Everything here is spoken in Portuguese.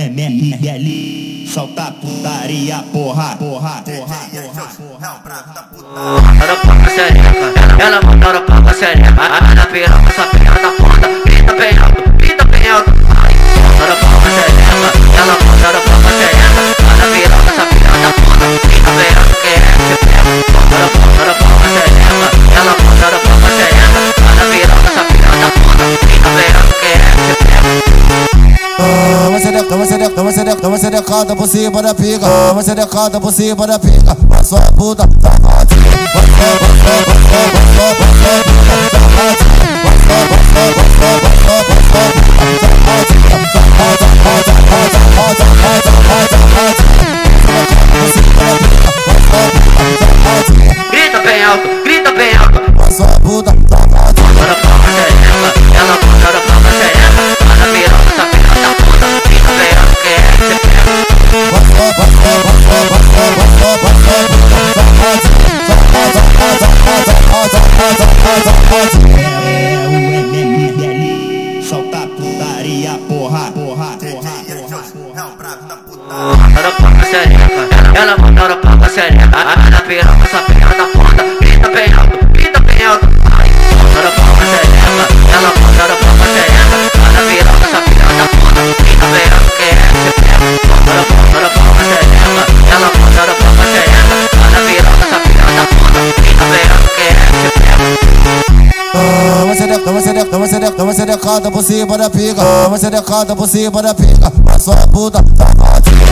MRL, solta putaria, porra. Ela paga xereca, ela mandou pagar xereca. Ela piroca, essa piroca da ponta, grita bem alto, grita bem alto. Ela paga xereca, ela mandou pagar xereca. Ela piroca, essa piroca da ponta, grita bem alto que é esse pego. Ela paga xereca, ela mandou pagar xereca. Ela piroca, essa piroca da ponta, grita bem alto que é esse pego. Toma xerecada por cima da pica. Toma xerecada por cima da pica. Vai sua puta, safadinha. Grita bem alto, grita bem alto. Vai sua puta, safadinha. Ela paga xereca, ela mandou pagar xereca. Ela piroca, essa piroca da ponta, grita bem alto que é esse pego. É o MRL, solta putaria, porra. Ela paga xereca, ela mandou pagar xereca. Ela piroca, essa piroca da ponta, grita bem alto, grita bem alto. Ela paga xereca, ela mandou pagar xereca. Ela piroca, essa piroca da ponta, grita bem alto que é esse pego. Ela paga xereca, ela mandou pagar xereca. Ela piroca, essa piroca da ponta, grita bem alto que é esse pego. Toma xerecada por cima da pica. Toma xerecada por cima da pica. Vai sua puta, safadinha.